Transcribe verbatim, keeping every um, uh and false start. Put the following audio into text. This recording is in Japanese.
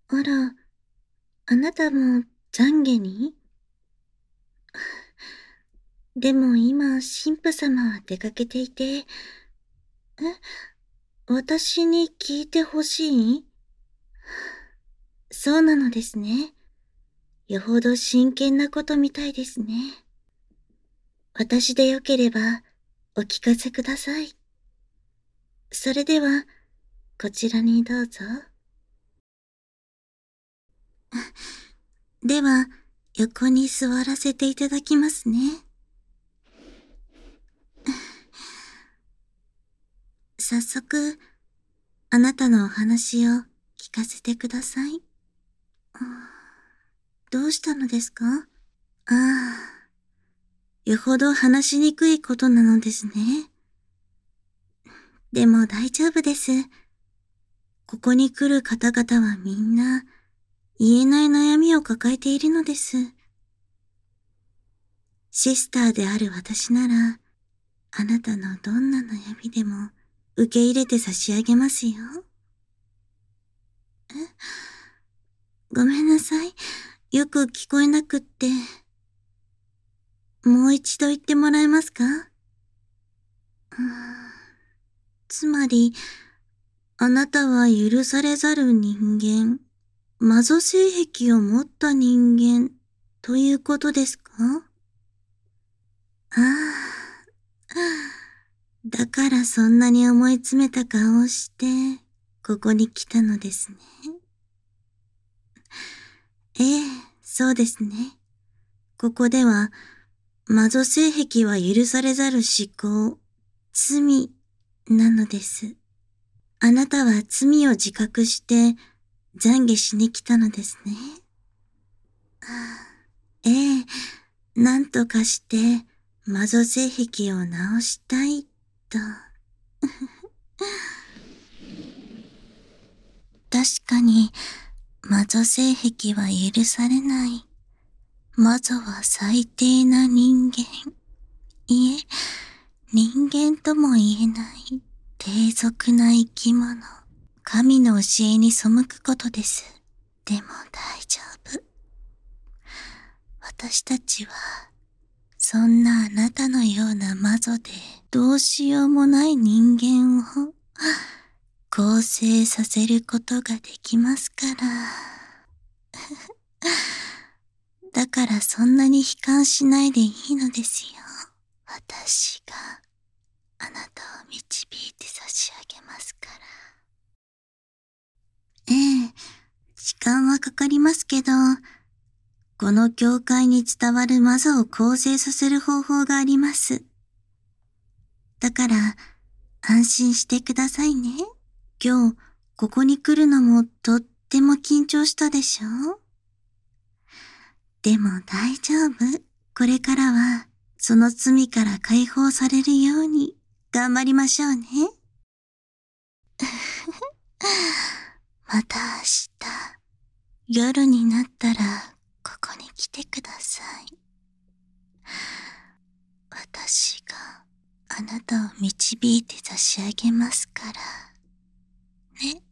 あら、あなたも懺悔に？でも今、神父様は出かけていて、え、私に聞いてほしい？そうなのですね。よほど真剣なことみたいですね。私でよければ、お聞かせください。それでは、こちらにどうぞ。では、横に座らせていただきますね。早速、あなたのお話を聞かせてください。どうしたのですか？ああ、よほど話しにくいことなのですね。でも大丈夫です。ここに来る方々はみんな、言えない悩みを抱えているのです。シスターである私なら、あなたのどんな悩みでも受け入れて差し上げますよ。え、ごめんなさい。よく聞こえなくって。もう一度言ってもらえますか？うーん、つまり、あなたは許されざる人間、魔女性癖を持った人間、ということですか？ああ、だからそんなに思い詰めた顔をして、ここに来たのですね。ええ、そうですね。ここでは、魔女性癖は許されざる思考、罪、なのです。あなたは罪を自覚して懺悔しに来たのですね。ええ、なんとかして魔女性癖を直したい、と。確かに、魔女性癖は許されない。魔女は最低な人間。いえ、人間とも言えない低俗な生き物。神の教えに背くことです。でも大丈夫。私たちは、そんなあなたのような魔女でどうしようもない人間を更生させることができますから。だからそんなに悲観しないでいいのですよ。私があなたを導いて差し上げますから。ええ、時間はかかりますけど、この教会に伝わる魔女を更生させる方法があります。だから、安心してくださいね。今日、ここに来るのもとっても緊張したでしょ？でも大丈夫。これからは、その罪から解放されるように頑張りましょうね。また明日、夜になったら、ここに来てください。私があなたを導いて差し上げますから。ね。